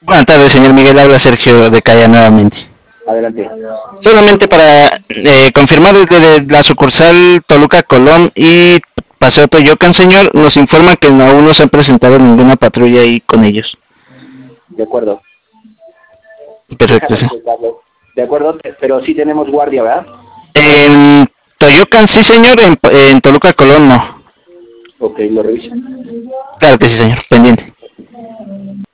Buenas tardes, señor Miguel. Habla Sergio de Calla nuevamente. Adelante. Solamente para confirmar desde la sucursal Toluca Colón y Paseo Toyocan, señor, nos informan que aún no se han presentado ninguna patrulla ahí con ellos. De acuerdo. Perfecto, Déjame sí. checarlo. De acuerdo, pero sí tenemos guardia, ¿verdad? En Toyocan sí, señor. En Toluca Colón no. Ok, lo reviso. Claro que sí, señor. Pendiente.